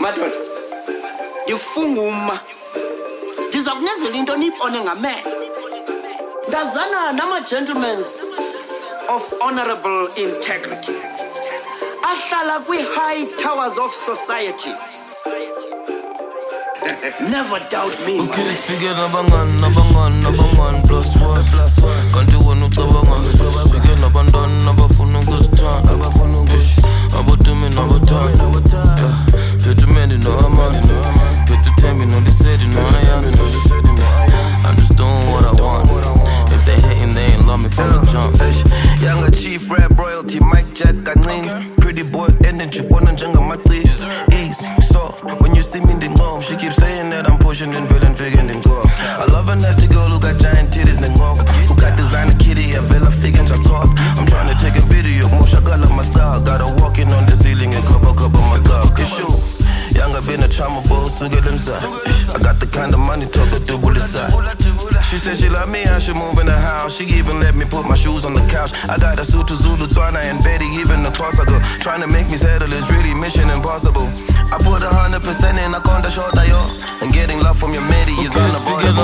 Madoda, ngifunguma. Ngizakunenzela into niyibone ngamehlo. Ndazana nama-gentlemen of honorable integrity. Ahlala kwi-high towers of society. Never doubt me. Okay, figure nabangan plus one. Kanti wena ucabanga. Figure nabandana abafuna ukuzithanda. Abotumi nabothanda. Phethe mende no amani. Phethe thembi no lisedi no ayami. I'm just doing what I want. If they hating, they ain't love me from the jump. Younger chief rap royalty, Mike Jack kancane. Pretty boy energy, bona njengamaqi. Easy, soft. When you see me in the she keeps saying that I'm pushing and feeling figuring and off. I love a nasty girl who got giant titties and walk. Who got designer kitty and vela figures on top. I'm trying to take a video, more shagala my dog. Got her walking on the ceiling and cover my dog. It's you. Younger been a trauma bowl, so get inside. I got the kind of money talk her to bullet side. She said she love me, I should move in the house. She even let me put my shoes on the couch. I got a suit to Zulu, Twana and Betty, even the toss I go. Trying to make me settle is really mission impossible. I put 100% in, I can't show that yo. And getting love from your mate is unavoidable.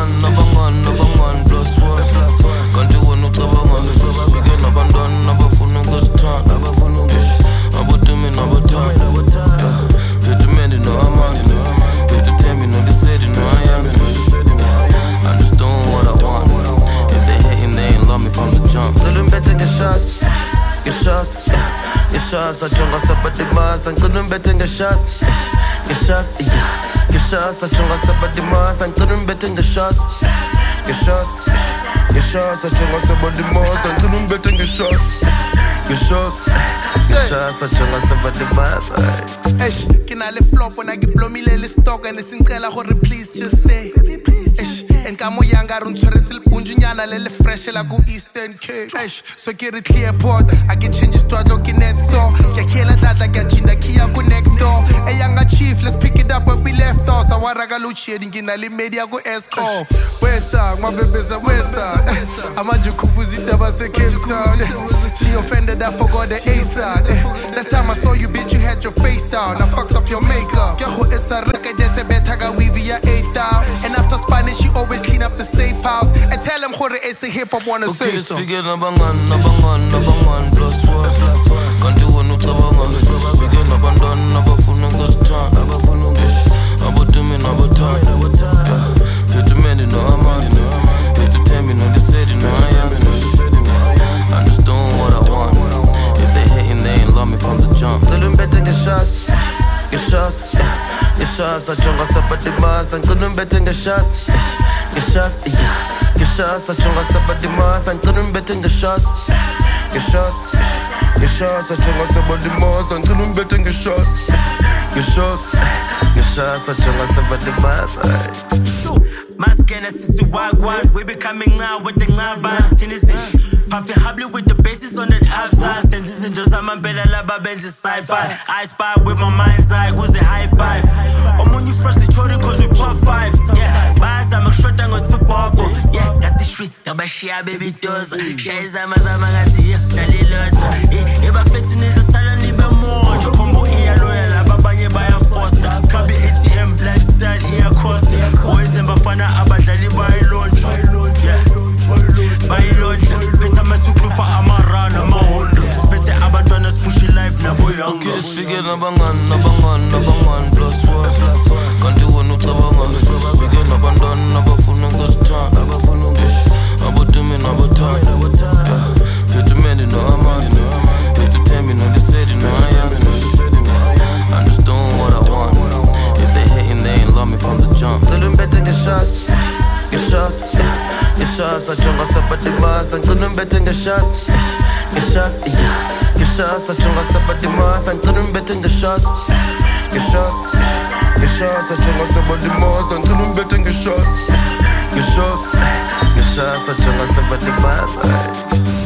Nabangan plus one. Can't do one no tabangan. Figure nabafuna ukuzithanda. Abotumi nabothanda. Phethe mende no amani. Phethe thembi no lisedi no ayami. I'm just doing what I want. If they hating, they ain't love me from the jump. Couldn't bet in your shots. Your shots. I chunga sabati mas. I couldn't bet in your shots. Your shots. I chunga sabati mas. I couldn't bet in your shots. Your shots. I chunga sabati mas. I couldn't bet in your shots. Your shots. I chunga sabati mas. Can I lift flop when I get blow me lele stock and it's in trailer hore please just stay. Baby please just stay. En kamo yanga run tshwere til punjunyana lele fresh la go Eastern Cape. So get it clear port. I get changes to looking at so. Ke khela tlatla ke chinda kia go next door. A younger chief, let's pick it up where we left off. Sawaraga lu shading ngina li media go escort. Weta, my baby's a weta. Amaju kubuzita base Cape Town. She offended, I forgot the A-side. Last time I saw you, bitch, you had your face down. I fucked up your makeup. It's a record, just a betaga we via 8,000. And after Spanish, she always clean up the safe house. And tell them who it's a hip hop wanna say so. Figure nabangan plus one. Can't do one no tabangan. Figure nabandana abafuna ukuzithanda. Abotumi nabothanda. Phethe mende no amani. Phethe thembi no lisedi no ayami. I'm just doing what I want. If they hating, they ain't love me from the jump. Couldn't bet in your shots. Your shots. I chunga sabati mas. I couldn't bet in your shots. Your shots. I chunga sabati mas. I couldn't bet in your shots. Your shots. I chunga sabati mas. I couldn't bet in your shots. Your shots. I chunga sabati mas. Maskena sisi wagwan. We be coming now with the vibes. Tennessee. Puffy Hably with the bases on the outside. Senses in just I'm a bella laba bench sci-fi. I spy with my mind's eye, who's a high five. I'm on you fresh the children cause we pop five. Yeah, bars I'm a short and go to Bobo. Yeah, got the street, Tabashia baby does. Shaiza Mazama Gati, Nali Lota. If I fit in is a salad, leave a more. Combo here, loyal, Babanye by a foster. Scabby ATM, black style, here Costa. Boys and Bafana, Abadali by launch. Yeah, by launch. Okay, figure nabangan plus one. Can't do one no tabangan. Figure nabandana abafuna ukuzithanda. Abotumi nabothanda. Phethe mende no amani. Phethe thembi no lisedi no ayami. I'm just doing what I want. If they hating, they ain't love me from the jump. Couldn't bet in your shots. Your shots. I chunga sabati mas. I couldn't bet in your shots. Your shots. I chunga sabati mas. I couldn't bet in your shots. Your shots. I chunga sabati mas. I couldn't bet in your shots. Your shots. I chunga sabati mas.